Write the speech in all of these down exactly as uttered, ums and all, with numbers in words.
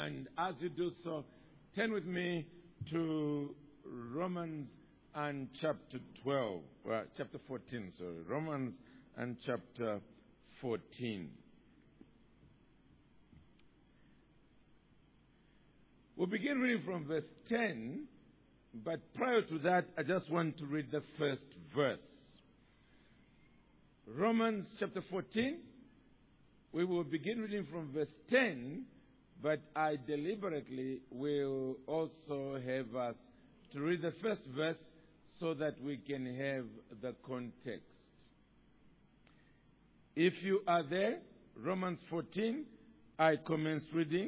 And as you do so, turn with me to Romans and chapter twelve, well, chapter fourteen, sorry, Romans and chapter fourteen. We'll begin reading from verse ten, but prior to that, I just want to read the first verse. Romans chapter fourteen, we will begin reading from verse ten, but I deliberately will also have us to read the first verse so that we can have the context. If you are there, Romans fourteen, I commence reading.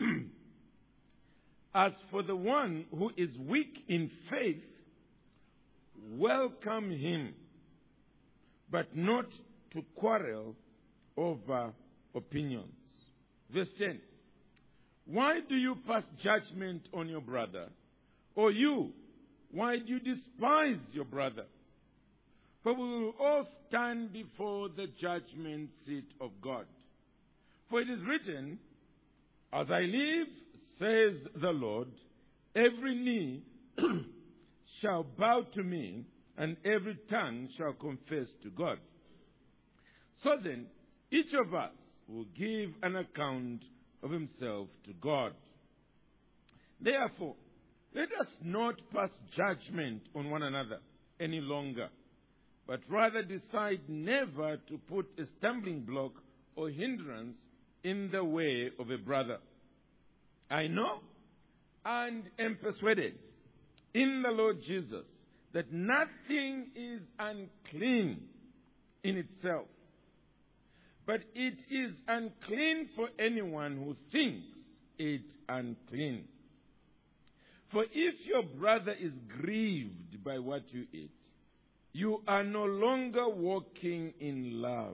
As for the one who is weak in faith, welcome him, but not to quarrel over opinions. Verse ten. Why do you pass judgment on your brother? Or you, why do you despise your brother? For we will all stand before the judgment seat of God. For it is written, as I live, says the Lord, every knee shall bow to me, and every tongue shall confess to God. So then, each of us will give an account of himself to God. Therefore, let us not pass judgment on one another any longer, but rather decide never to put a stumbling block or hindrance in the way of a brother. I know and am persuaded in the Lord Jesus that nothing is unclean in itself, but it is unclean for anyone who thinks it unclean. For if your brother is grieved by what you eat, you are no longer walking in love.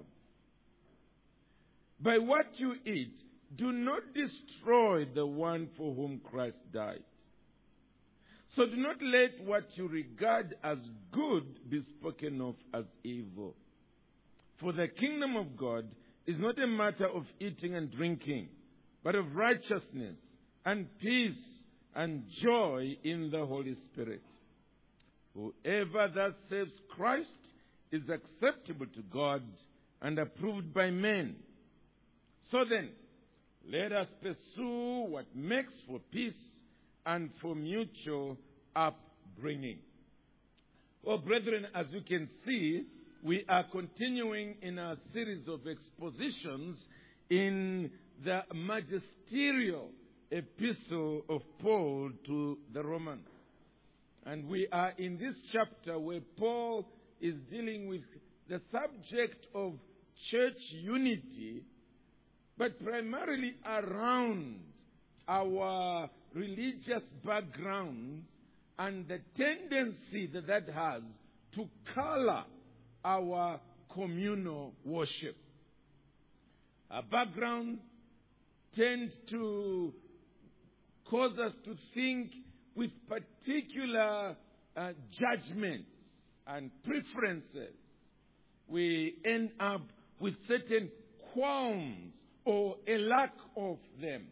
By what you eat, do not destroy the one for whom Christ died. So do not let what you regard as good be spoken of as evil. For the kingdom of God is not a matter of eating and drinking, but of righteousness and peace and joy in the Holy Spirit. Whoever thus serves Christ is acceptable to God and approved by men. So then, let us pursue what makes for peace and for mutual upbringing. Well, brethren, as you can see, we are continuing in our series of expositions in the magisterial epistle of Paul to the Romans. And we are in this chapter where Paul is dealing with the subject of church unity, but primarily around our religious background and the tendency that that has to color our communal worship. Our backgrounds tend to cause us to think with particular uh, judgments and preferences. We end up with certain qualms or a lack of them.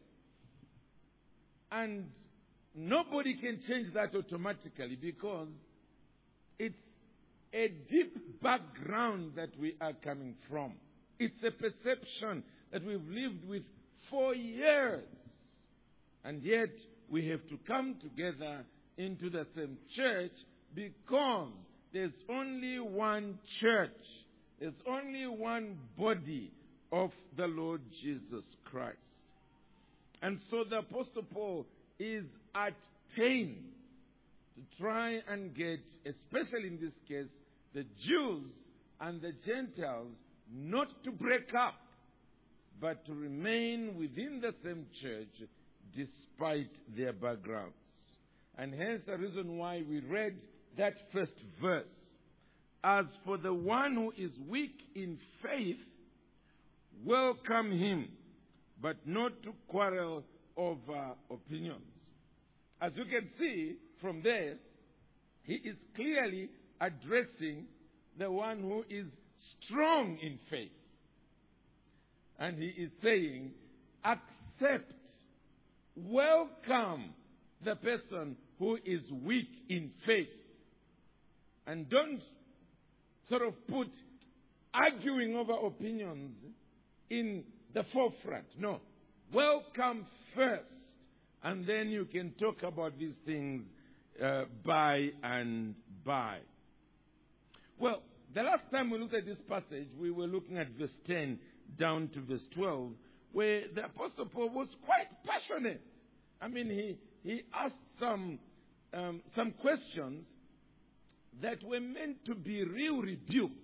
And nobody can change that automatically because it's a deep background that we are coming from. It's a perception that we've lived with for years. And yet we have to come together into the same church because there's only one church. There's only one body of the Lord Jesus Christ. And so the Apostle Paul is at pains to try and get, especially in this case, the Jews and the Gentiles not to break up, but to remain within the same church despite their backgrounds. And hence the reason why we read that first verse. As for the one who is weak in faith, welcome him, but not to quarrel over opinions. As you can see from there, he is clearly addressing the one who is strong in faith. And he is saying, accept welcome the person who is weak in faith. And don't sort of put arguing over opinions in the forefront. No. Welcome first. And then you can talk about these things uh, by and by. Well, the last time we looked at this passage, we were looking at verse ten down to verse twelve, where the Apostle Paul was quite passionate. I mean, he, he asked some, um, some questions that were meant to be real rebukes.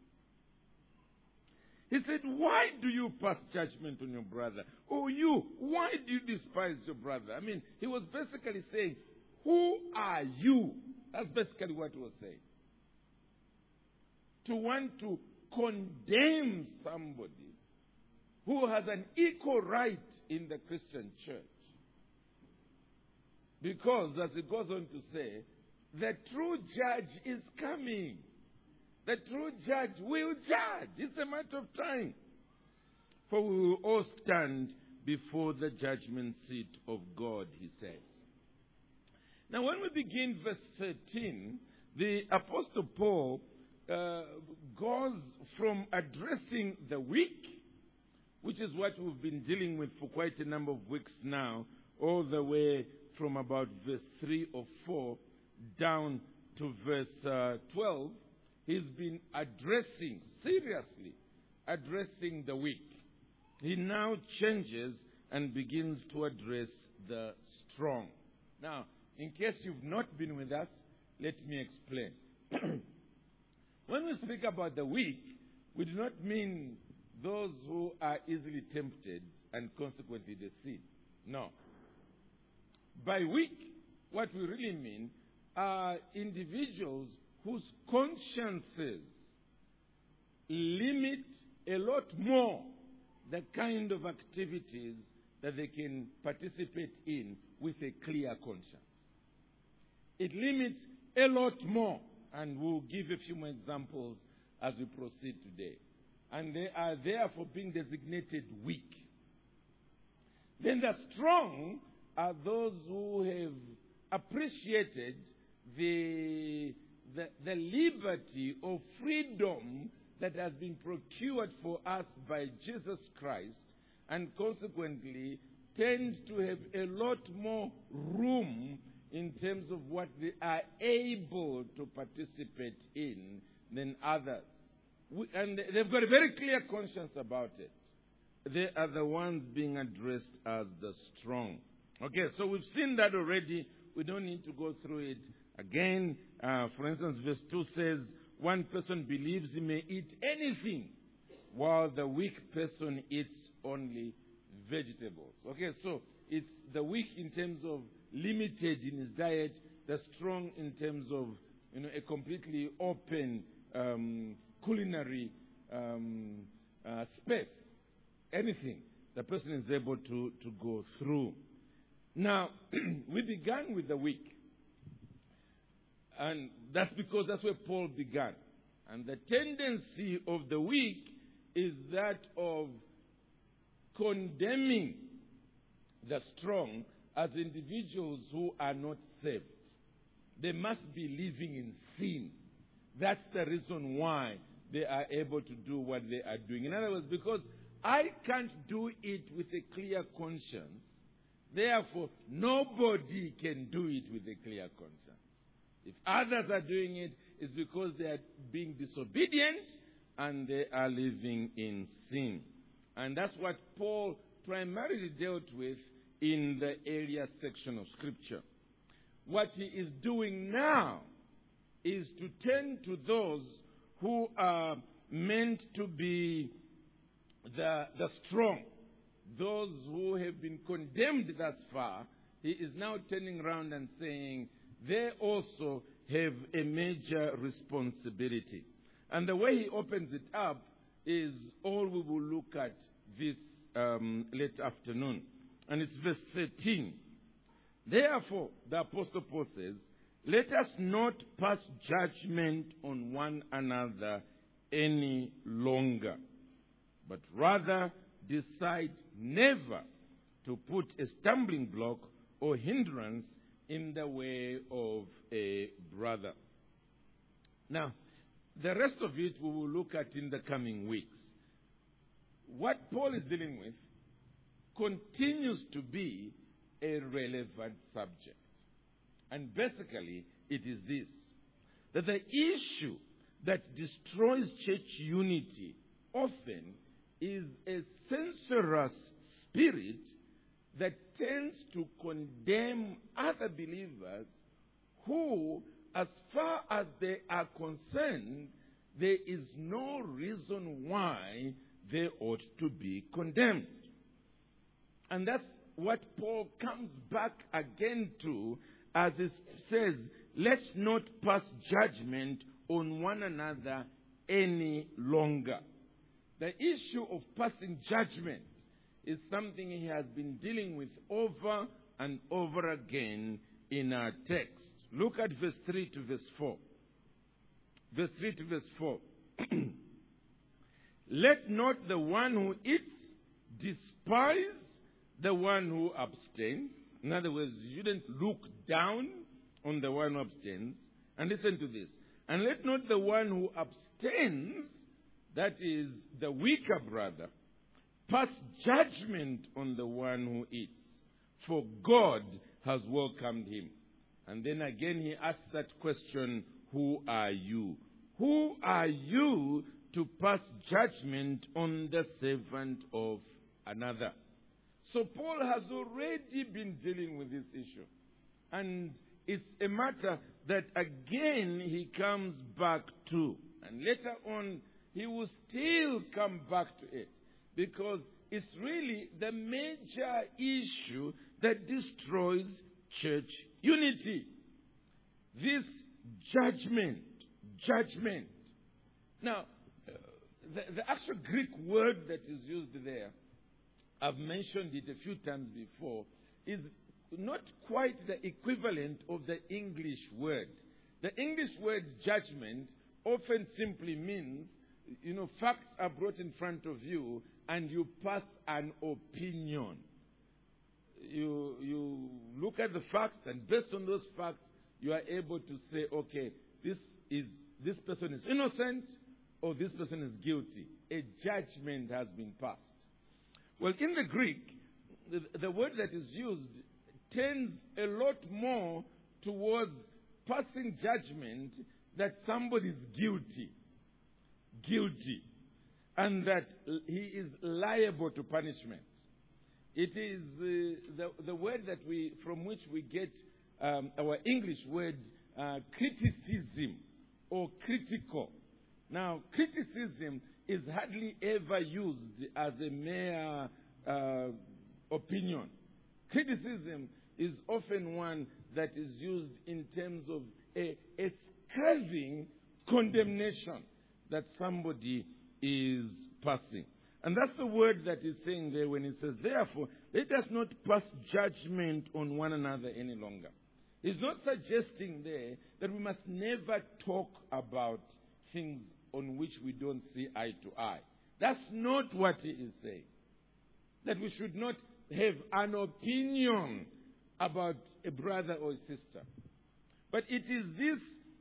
He said, why do you pass judgment on your brother? Or you, why do you despise your brother? I mean, he was basically saying, who are you? That's basically what he was saying. To want to condemn somebody who has an equal right in the Christian church. Because, as it goes on to say, the true judge is coming. The true judge will judge. It's a matter of time. For we will all stand before the judgment seat of God, he says. Now, when we begin verse thirteen, the Apostle Paul uh, goes from addressing the weak, which is what we've been dealing with for quite a number of weeks now, all the way from about verse three or four down to verse uh, twelve. He's been addressing, seriously, addressing the weak. He now changes and begins to address the strong. Now, in case you've not been with us, let me explain. When we speak about the weak, we do not mean those who are easily tempted and consequently they sin. No. By weak, what we really mean are individuals whose consciences limit a lot more the kind of activities that they can participate in with a clear conscience. It limits a lot more, and we'll give a few more examples as we proceed today. And they are therefore being designated weak. Then the strong are those who have appreciated the The, the liberty or freedom that has been procured for us by Jesus Christ, and consequently tend to have a lot more room in terms of what they are able to participate in than others. We, and they've got a very clear conscience about it. They are the ones being addressed as the strong. Okay, so we've seen that already. We don't need to go through it again. Uh, for instance, verse two says, one person believes he may eat anything, while the weak person eats only vegetables. Okay, so it's the weak in terms of limited in his diet, the strong in terms of, you know, a completely open um, culinary um, uh, space. Anything the person is able to, to go through. Now, we began with the weak. And that's because that's where Paul began. And the tendency of the weak is that of condemning the strong as individuals who are not saved. They must be living in sin. That's the reason why they are able to do what they are doing. In other words, because I can't do it with a clear conscience, therefore nobody can do it with a clear conscience. If others are doing it, it's because they are being disobedient and they are living in sin. And that's what Paul primarily dealt with in the area section of Scripture. What he is doing now is to turn to those who are meant to be the, the strong, those who have been condemned thus far. He is now turning around and saying, they also have a major responsibility. And the way he opens it up is all we will look at this um, late afternoon. And it's verse thirteen. Therefore, the Apostle Paul says, let us not pass judgment on one another any longer, but rather decide never to put a stumbling block or hindrance in the way of a brother. Now, the rest of it we will look at in the coming weeks. What Paul is dealing with continues to be a relevant subject. And basically, it is this, that the issue that destroys church unity often is a censorious spirit that tends to condemn other believers who, as far as they are concerned, there is no reason why they ought to be condemned. And that's what Paul comes back again to as he says, let's not pass judgment on one another any longer. The issue of passing judgment is something he has been dealing with over and over again in our text. Look at verse three to verse four. Verse three to verse four. Let not the one who eats despise the one who abstains. In other words, you shouldn't look down on the one who abstains. And listen to this. And let not the one who abstains, that is the weaker brother, pass judgment on the one who eats, for God has welcomed him. And then again he asks that question, who are you? Who are you to pass judgment on the servant of another? So Paul has already been dealing with this issue. And it's a matter that again he comes back to. And later on, he will still come back to it. Because it's really the major issue that destroys church unity. This judgment. Judgment. Now, the, the actual Greek word that is used there, I've mentioned it a few times before, is not quite the equivalent of the English word. The English word judgment often simply means, you know, facts are brought in front of you and you pass an opinion. You, you look at the facts and based on those facts, you are able to say, okay, this is this person is innocent or this person is guilty. A judgment has been passed. Well, in the Greek, the, the word that is used tends a lot more towards passing judgment that somebody is guilty. Guilty. And that he is liable to punishment. It is uh, the, the word that we, from which we get um, our English word uh, criticism or critical. Now, criticism is hardly ever used as a mere uh, opinion. Criticism is often one that is used in terms of a, a scathing condemnation that somebody is passing. And that's the word that he's saying there when he says, therefore, let us not pass judgment on one another any longer. He's not suggesting there that we must never talk about things on which we don't see eye to eye. That's not what he is saying. That we should not have an opinion about a brother or a sister. But it is this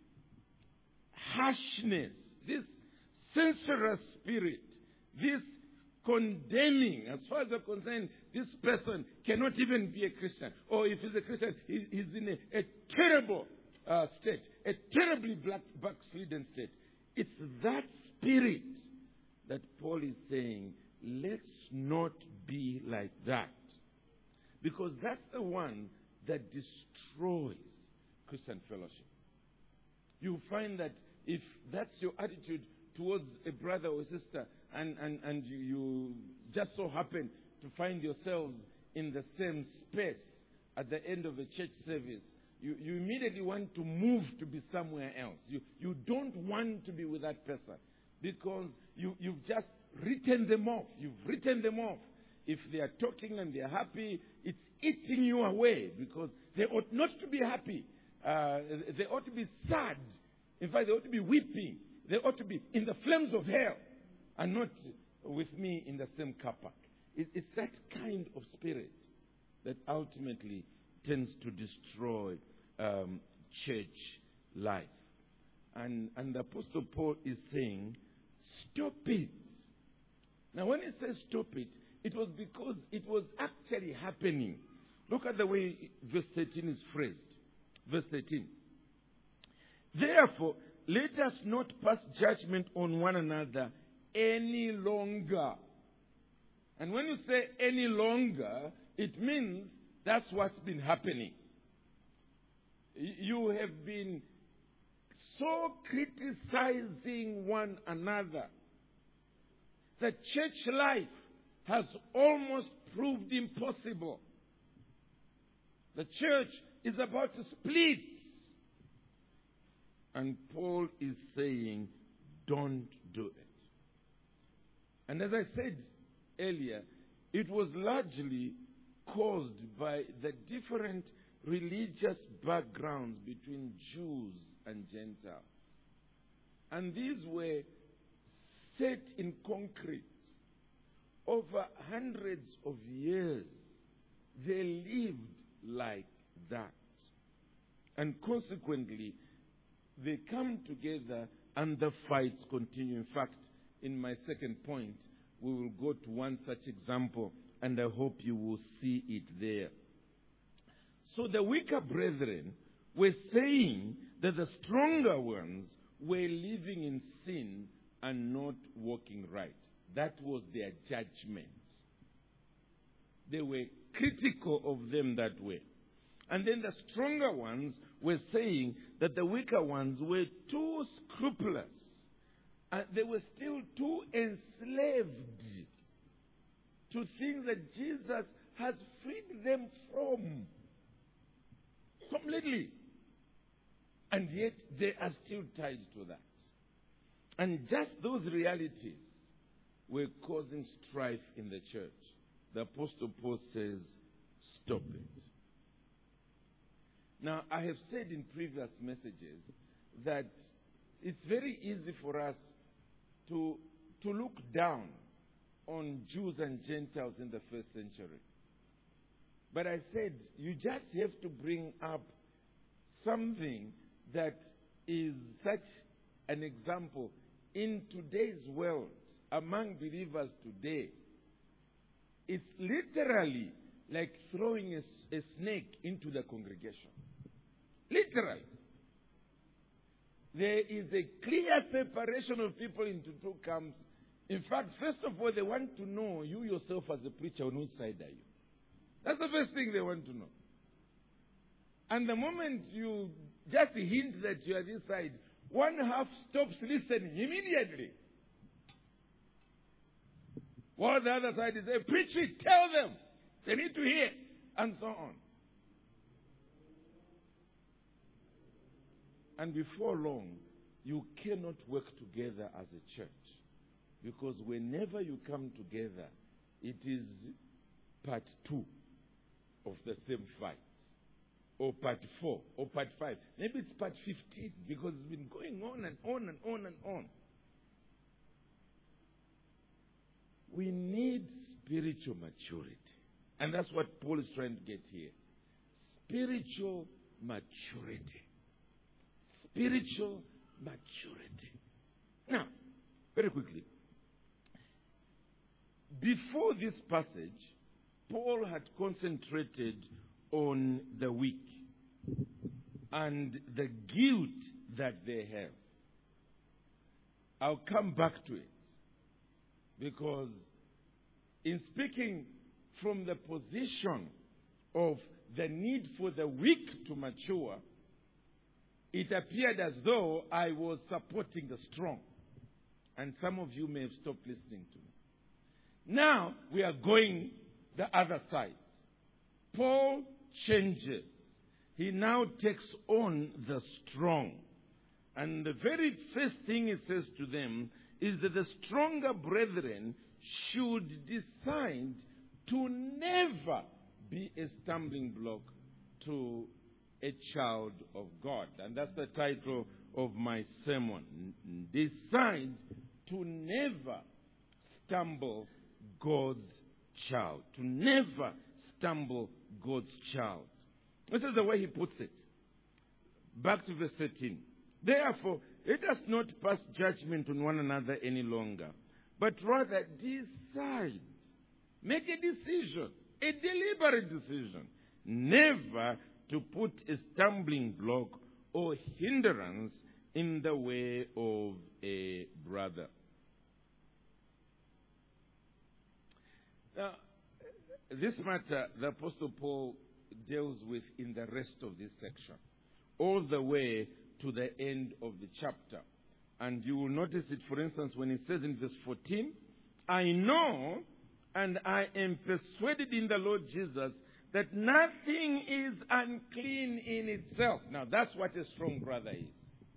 harshness, this censorious spirit, this condemning, as far as you're concerned, this person cannot even be a Christian. Or if he's a Christian, he, he's in a, a terrible uh, state, a terribly black, backslidden state. It's that spirit that Paul is saying, let's not be like that. Because that's the one that destroys Christian fellowship. You find that if that's your attitude towards a brother or sister, and, and, and you, you just so happen to find yourselves in the same space at the end of a church service, you, you immediately want to move to be somewhere else. You, you don't want to be with that person because you, you've just written them off. You've written them off. If they are talking and they are happy, it's eating you away because they ought not to be happy. Uh, they ought to be sad. In fact, they ought to be weeping. They ought to be in the flames of hell and not with me in the same car park. It, it's that kind of spirit that ultimately tends to destroy um, church life. And, and the Apostle Paul is saying, stop it. Now, when he says stop it, it was because it was actually happening. Look at the way verse thirteen is phrased. Verse thirteen. Therefore, let us not pass judgment on one another any longer. And when you say any longer, it means that's what's been happening. You have been so criticizing one another that church life has almost proved impossible. The church is about to split. And Paul is saying, don't do it. And as I said earlier, it was largely caused by the different religious backgrounds between Jews and Gentiles. And these were set in concrete. Over hundreds of years, they lived like that. And consequently, they come together and the fights continue. In fact, in my second point, we will go to one such example, and I hope you will see it there. So the weaker brethren were saying that the stronger ones were living in sin and not walking right. That was their judgment. They were critical of them that way. And then the stronger ones were saying that the weaker ones were too scrupulous. And they were still too enslaved to things that Jesus has freed them from. Completely. And yet they are still tied to that. And just those realities were causing strife in the church. The Apostle Paul says, stop it. Now, I have said in previous messages that it's very easy for us to, to look down on Jews and Gentiles in the first century. But I said, you just have to bring up something that is such an example in today's world, among believers today. It's literally like throwing a, a snake into the congregation. Literally. There is a clear separation of people into two camps. In fact, first of all, they want to know, you yourself as a preacher, on which side are you? That's the first thing they want to know. And the moment you just hint that you are this side, one half stops listening immediately. While the other side is saying, preach it, tell them. They need to hear. And so on. And before long, you cannot work together as a church. Because whenever you come together, it is part two of the same fight. Or part four, or part five. Maybe it's part fifteen, because it's been going on and on and on and on. We need spiritual maturity. And that's what Paul is trying to get here. Spiritual maturity. Spiritual maturity. Now, very quickly. Before this passage, Paul had concentrated on the weak and the guilt that they have. I'll come back to it. Because in speaking from the position of the need for the weak to mature, it appeared as though I was supporting the strong. And some of you may have stopped listening to me. Now we are going the other side. Paul changes. He now takes on the strong. And the very first thing he says to them is that the stronger brethren should decide to never be a stumbling block to a child of God. And that's the title of my sermon. Decide to never stumble God's child. To never stumble God's child. This is the way he puts it. Back to verse thirteen. Therefore, let us not pass judgment on one another any longer, but rather decide. Make a decision, a deliberate decision, never to put a stumbling block or hindrance in the way of a brother. Now, this matter, the Apostle Paul deals with in the rest of this section, all the way to the end of the chapter. And you will notice it, for instance, when he says in verse fourteen, I know and I am persuaded in the Lord Jesus that nothing is unclean in itself. Now, that's what a strong brother is.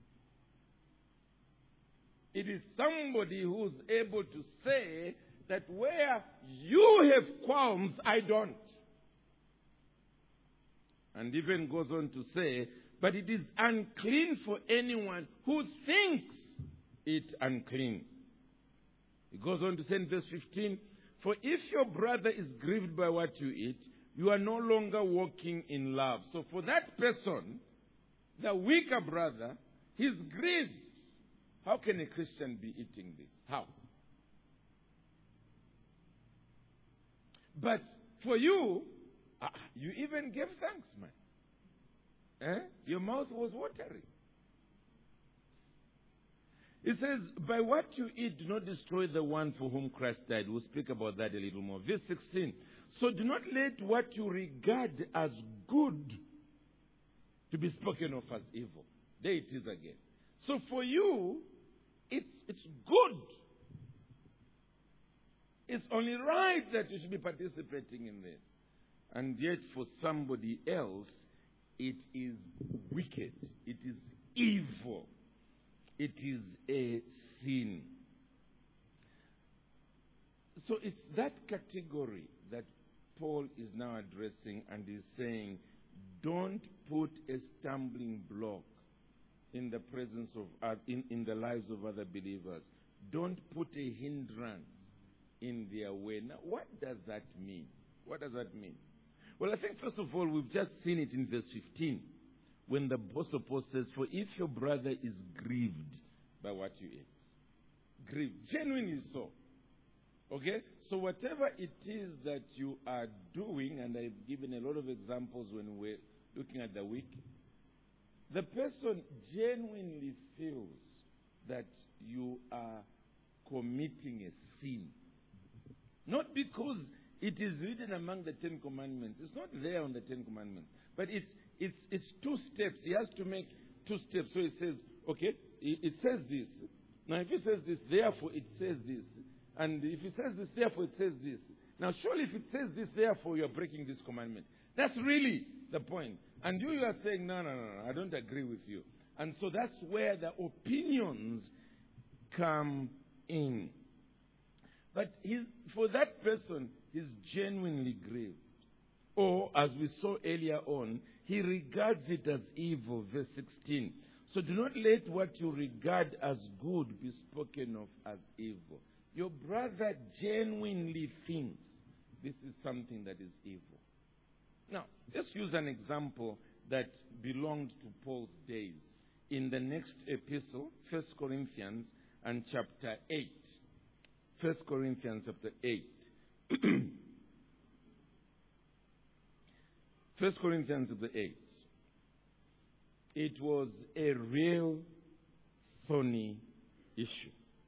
It is somebody who's able to say that where you have qualms, I don't. And even goes on to say, but it is unclean for anyone who thinks it unclean. He goes on to say in verse fifteen, for if your brother is grieved by what you eat, you are no longer walking in love. So for that person, the weaker brother, he's grieved. How can a Christian be eating this? How? But for you, uh, you even gave thanks, man. Eh? Your mouth was watering. It says, by what you eat, do not destroy the one for whom Christ died. We'll speak about that a little more. Verse sixteen. So do not let what you regard as good to be spoken of as evil. There it is again. So for you, it's, it's good. It's only right that you should be participating in this. And yet for somebody else, it is wicked. It is evil. It is a sin. So it's that category that Paul is now addressing, and is saying, don't put a stumbling block in the presence of, uh, in, in the lives of other believers. Don't put a hindrance in their way. Now, what does that mean? What does that mean? Well, I think first of all, we've just seen it in verse fifteen, when the Apostle Paul says, for if your brother is grieved by what you eat, grieved, genuinely so. Okay? So whatever it is that you are doing, and I've given a lot of examples when we're looking at the week, the person genuinely feels that you are committing a sin. Not because it is written among the Ten Commandments. It's not there on the Ten Commandments. But it's, it's, it's two steps. He has to make two steps. So it says, okay, it, it says this. Now if it says this, therefore it says this. And if it says this, therefore it says this. Now surely if it says this, therefore you are breaking this commandment. That's really the point. And you, you are saying, no, no, no, no, I don't agree with you. And so that's where the opinions come in. But he's, for that person, he's genuinely grieved. Or, as we saw earlier on, he regards it as evil, verse sixteen. So do not let what you regard as good be spoken of as evil. Your brother genuinely thinks this is something that is evil. Now, let's use an example that belonged to Paul's days. In the next epistle, First Corinthians and chapter eight. First Corinthians chapter eight. First Corinthians chapter eight. It was a real thorny issue.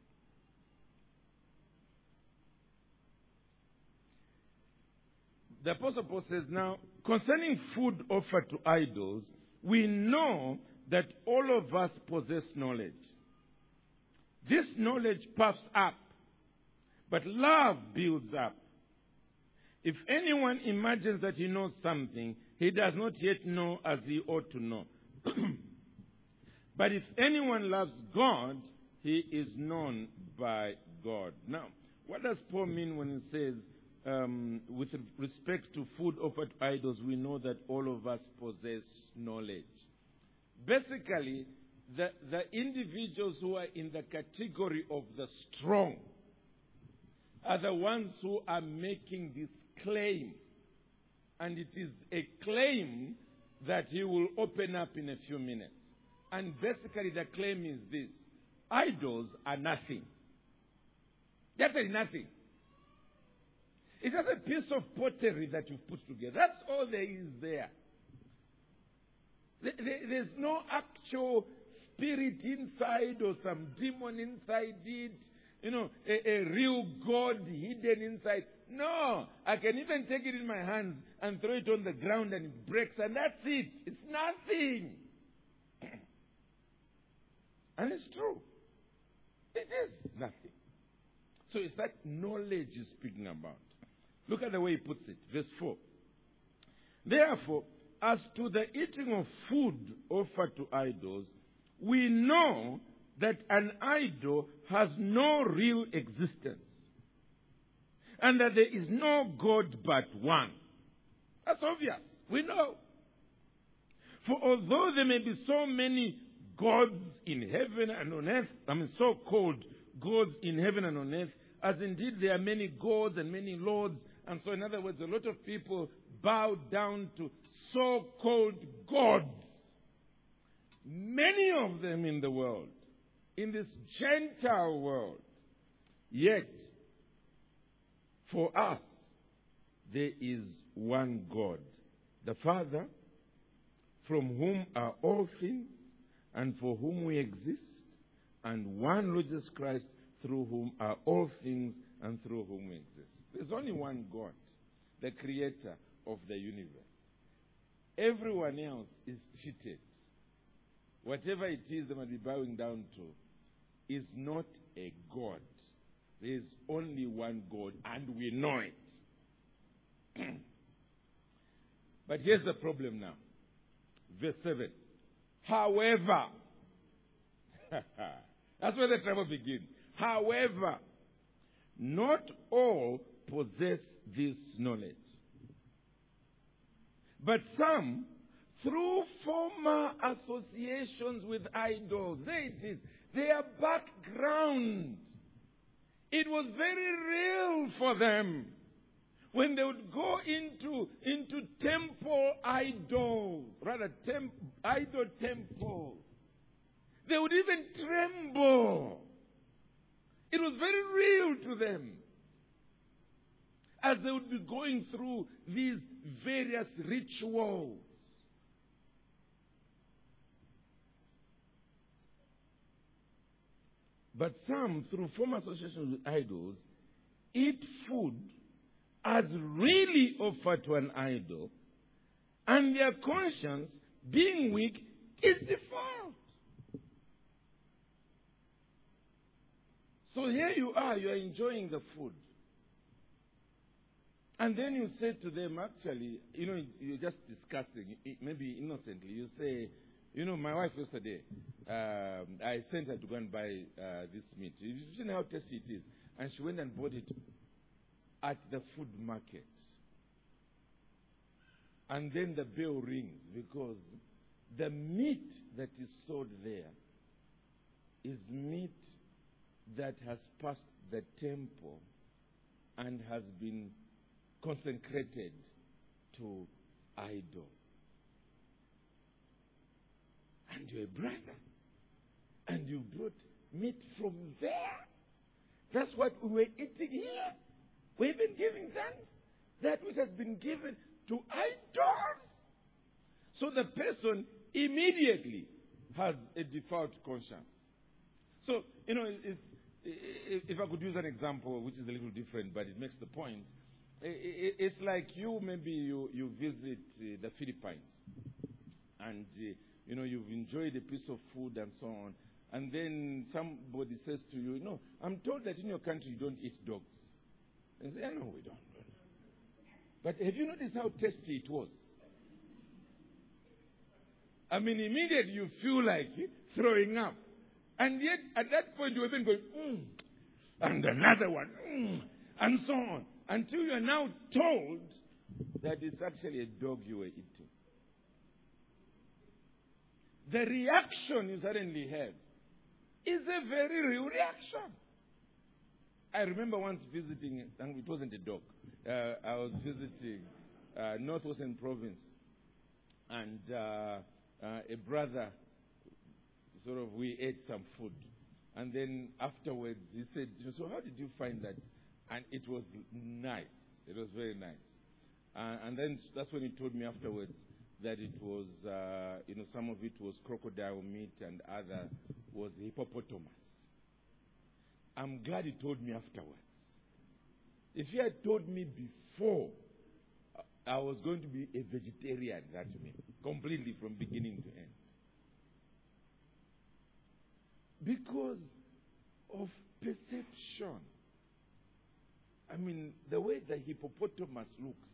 The Apostle Paul says, now, concerning food offered to idols, we know that all of us possess knowledge. This knowledge puffs up, but love builds up. If anyone imagines that he knows something, he does not yet know as he ought to know. But if anyone loves God, he is known by God. Now, what does Paul mean when he says, um, with respect to food offered to idols, we know that all of us possess knowledge? Basically, the, the individuals who are in the category of the strong are the ones who are making this claim And it is a claim that he will open up in a few minutes. And basically the claim is this: idols are nothing. That's nothing. It's just a piece of pottery that you've put together. That's all there is there. There's no actual spirit inside or some demon inside it. You know, a, a real God hidden inside. No. I can even take it in my hands and throw it on the ground and it breaks, and that's it. It's nothing. And it's true. It is nothing. So it's that knowledge he's speaking about. Look at the way he puts it. Verse four. Therefore, as to the eating of food offered to idols, we know that an idol has no real existence, and that there is no God but one. That's obvious. We know. For although there may be so many gods in heaven and on earth, I mean so-called gods in heaven and on earth, as indeed there are many gods and many lords, and so in other words, a lot of people bow down to so-called gods. Many of them in the world, in this Gentile world. Yet, for us, there is one God, the Father, from whom are all things, and for whom we exist, and one Lord Jesus Christ, through whom are all things, and through whom we exist. There's only one God, the creator of the universe. Everyone else is cheated. Whatever it is they might be bowing down to is not a God. There is only one God, and we know it. But here's the problem now. Verse seven. However, that's where the trouble begins. However, not all possess this knowledge. But some, through former associations with idols, there it is, their background, it was very real for them. When they would go into, into temple idols, rather temp, idol temples, they would even tremble. It was very real to them as they would be going through these various rituals. But some, through former associations with idols, eat food as really offered to an idol, and their conscience, being weak, is defiled. So here you are, you are enjoying the food. And then you say to them, actually, you know, you're just discussing, maybe innocently, you say, you know, my wife yesterday, um, I sent her to go and buy uh, this meat. You know how tasty it is. And she went and bought it at the food market. And then the bell rings because the meat that is sold there is meat that has passed the temple and has been consecrated to idol. And you're a brother, and you brought meat from there. That's what we were eating here. We've been giving thanks. That which has been given to idols. So the person immediately has a default conscience. So, you know, if, if I could use an example, which is a little different, but it makes the point. It's like you, maybe you, you visit the Philippines, and uh, you know, you've enjoyed a piece of food and so on, and then somebody says to you, no, I'm told that in your country you don't eat dogs. And you say, no, we don't. But have you noticed how tasty it was? I mean, immediately you feel like throwing up. And yet, at that point, you're even going, mm, and another one, mm, and so on. Until you are now told that it's actually a dog you were eating. The reaction you suddenly have is a very real reaction. I remember once visiting, and it wasn't a dog. Uh, I was visiting uh, Northwestern Province, and uh, uh, a brother, sort of, we ate some food. And then afterwards, he said, so how did you find that? And it was nice. It was very nice. Uh, and then that's when he told me afterwards that it was, uh, you know, some of it was crocodile meat and other was hippopotamus. I'm glad he told me afterwards. If he had told me before, I was going to be a vegetarian, that means, completely from beginning to end. Because of perception. I mean, the way the hippopotamus looks.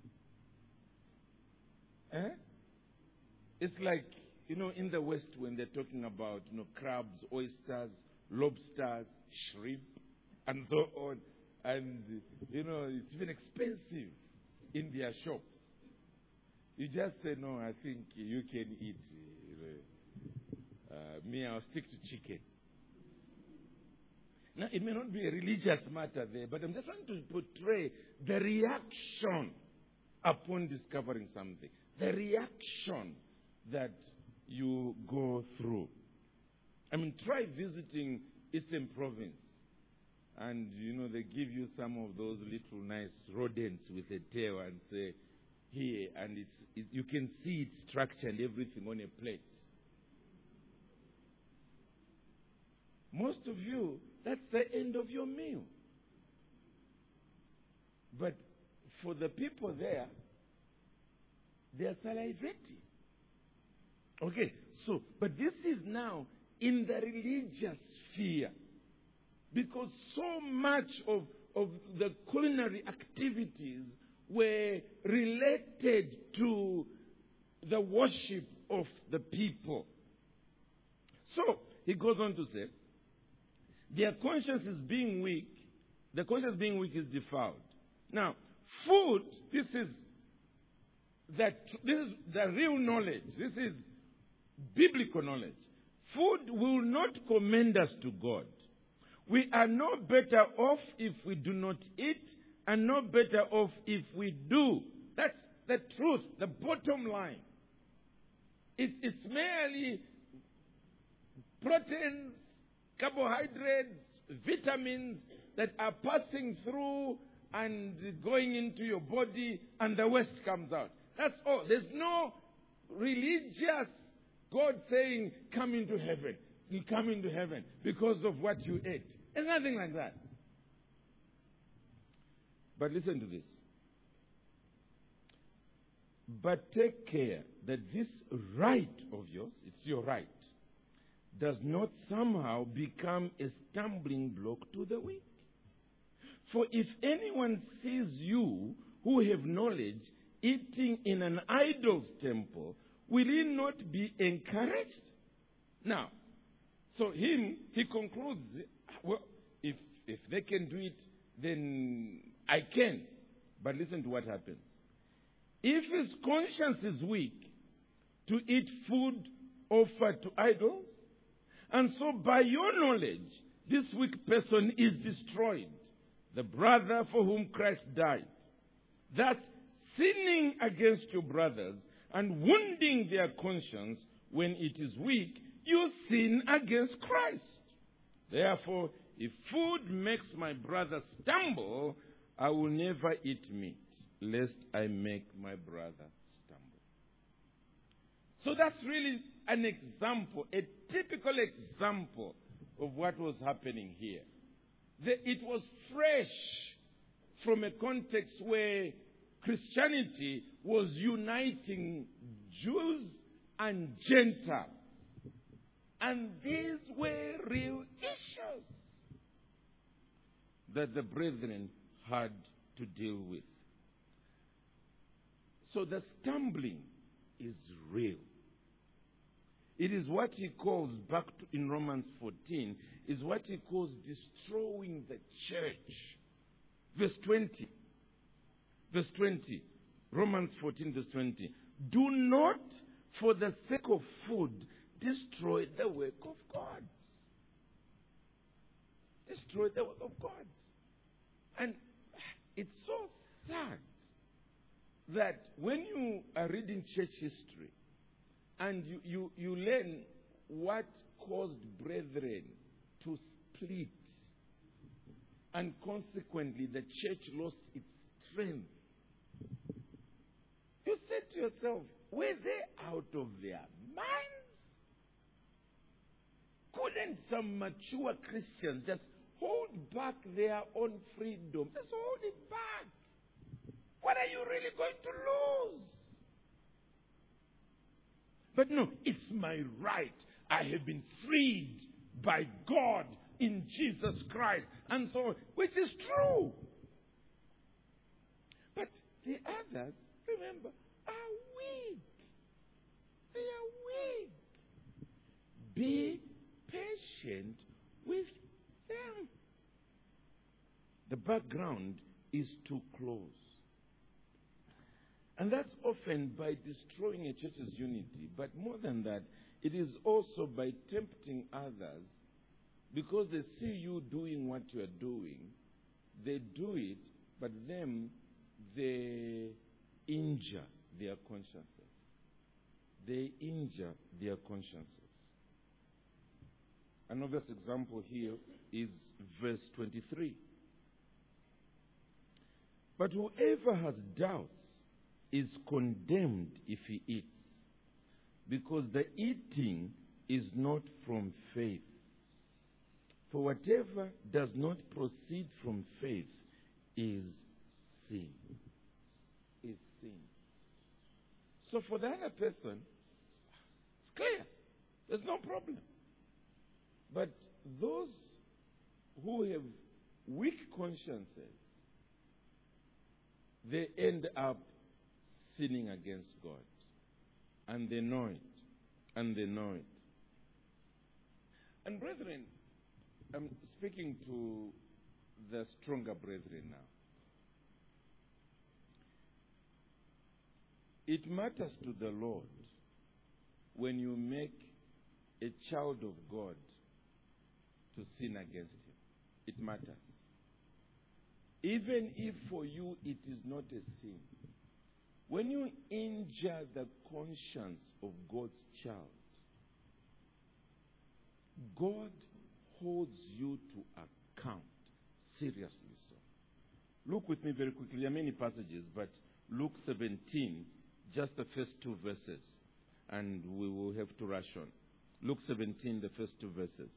Eh? It's like, you know, in the West when they're talking about, you know, crabs, oysters, lobsters, shrimp, and so on. And, you know, it's even expensive in their shops. You just say, no, I think you can eat. Uh, me, I'll stick to chicken. Now, it may not be a religious matter there, but I'm just trying to portray the reaction upon discovering something. The reaction that you go through. I mean, try visiting Eastern Province. And, you know, they give you some of those little nice rodents with a tail and say, here, and it's, it, you can see its structure and everything on a plate. Most of you, that's the end of your meal. But for the people there, they are salivating. Okay, so, but this is now in the religious sphere. Because so much of, of the culinary activities were related to the worship of the people. So, he goes on to say, their conscience is being weak. The conscience being weak is defiled. Now, food, this is that this is the real knowledge. This is biblical knowledge. Food will not commend us to God. We are no better off if we do not eat, and no better off if we do. That's the truth, the bottom line. It, it's merely proteins, carbohydrates, vitamins that are passing through and going into your body, and the waste comes out. That's all. There's no religious God saying, come into heaven. You come into heaven because of what you ate. There's nothing like that. But listen to this. But take care that this right of yours, it's your right, does not somehow become a stumbling block to the weak. For if anyone sees you who have knowledge eating in an idol's temple, will he not be encouraged? Now, so him, he concludes, well, if, if they can do it, then I can. But listen to what happens. If his conscience is weak to eat food offered to idols, and so by your knowledge, this weak person is destroyed, the brother for whom Christ died. Thus, sinning against your brothers and wounding their conscience when it is weak, you sin against Christ. Therefore, if food makes my brother stumble, I will never eat meat, lest I make my brother stumble. So that's really an example, a typical example of what was happening here. The, it was fresh from a context where Christianity was uniting Jews and Gentiles. And these were real issues that the brethren had to deal with. So the stumbling is real. It is what he calls, back to, in Romans fourteen, is what he calls destroying the church. Verse twenty. Verse twenty. Romans fourteen, verse twenty. Do not, for the sake of food, destroy the work of God. Destroy the work of God. And it's so sad that when you are reading church history and you, you, you learn what caused brethren to split, and consequently the church lost its strength, you say to yourself, were they out of their minds? Couldn't some mature Christians just hold back their own freedom? Just hold it back. What are you really going to lose? But no, it's my right. I have been freed by God in Jesus Christ. And so on, which is true. But the others, remember, are weak. They are weak. Be patient with them. The background is too close. And that's often by destroying a church's unity. But more than that, it is also by tempting others, because they see you doing what you are doing. They do it, but them, they injure their consciences. They injure their consciences. An obvious example here is verse twenty-three. But whoever has doubts is condemned if he eats, because the eating is not from faith. For whatever does not proceed from faith is sin. Is sin. So for the other person, it's clear. There's no problem. But those who have weak consciences, they end up sinning against God. And they know it. And they know it. And brethren, I'm speaking to the stronger brethren now. It matters to the Lord when you make a child of God to sin against him. It matters. Even if for you it is not a sin. When you injure the conscience of God's child, God holds you to account. Seriously so. Look with me very quickly. There are many passages, but Luke seventeen, just the first two verses, and we will have to rush on. Luke seventeen, the first two verses.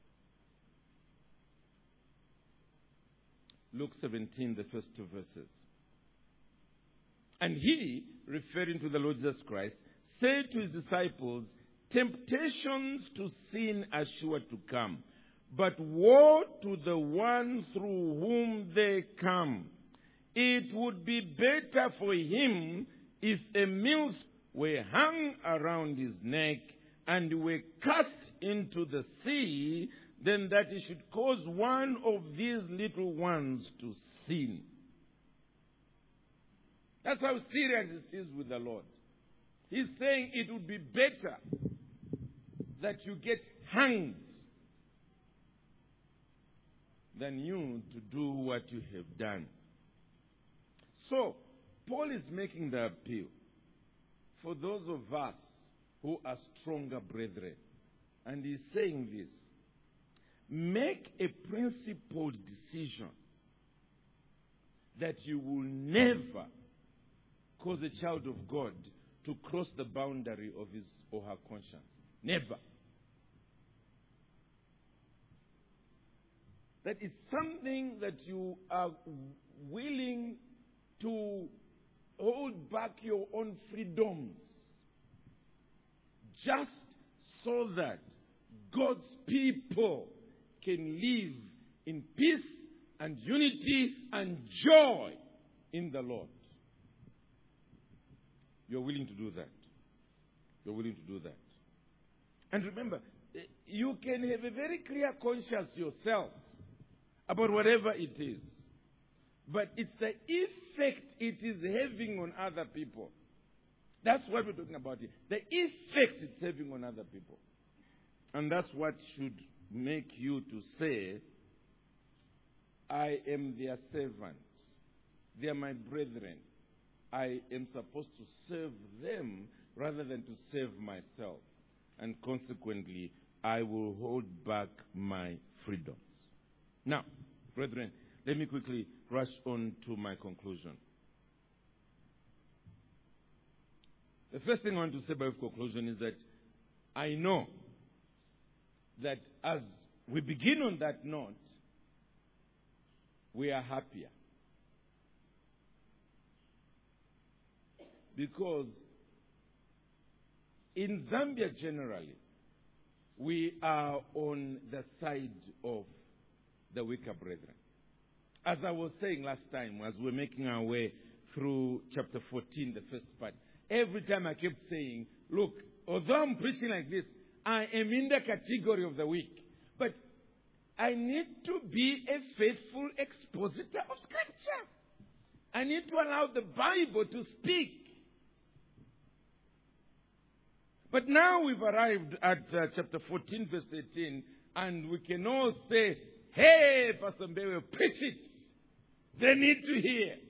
Luke seventeen, the first two verses. And he, referring to the Lord Jesus Christ, said to his disciples, temptations to sin are sure to come, but woe to the one through whom they come. It would be better for him if a millstone were hung around his neck and were cast into the sea, than that he should cause one of these little ones to sin. That's how serious it is with the Lord. He's saying it would be better that you get hanged than you to do what you have done. So, Paul is making the appeal for those of us who are stronger brethren. And he's saying this. Make a principled decision that you will never cause a child of God to cross the boundary of his or her conscience. Never. That is something that you are willing to hold back your own freedoms just so that God's people can live in peace and unity and joy in the Lord. You're willing to do that. You're willing to do that. And remember, you can have a very clear conscience yourself about whatever it is. But it's the effect it is having on other people. That's what we're talking about here. The effect it's having on other people. And that's what should make you to say, I am their servant. They are my brethren. I am supposed to serve them rather than to serve myself. And consequently, I will hold back my freedoms. Now, brethren, let me quickly rush on to my conclusion. The first thing I want to say by conclusion is that I know that as we begin on that note, we are happier. Because in Zambia generally, we are on the side of the weaker brethren. As I was saying last time, as we're making our way through chapter fourteen, the first part, every time I kept saying, look, although I'm preaching like this, I am in the category of the weak. But I need to be a faithful expositor of Scripture. I need to allow the Bible to speak. But now we've arrived at uh, chapter fourteen, verse eighteen, and we can all say, hey, Pastor Mbewe, preach it. They need to hear.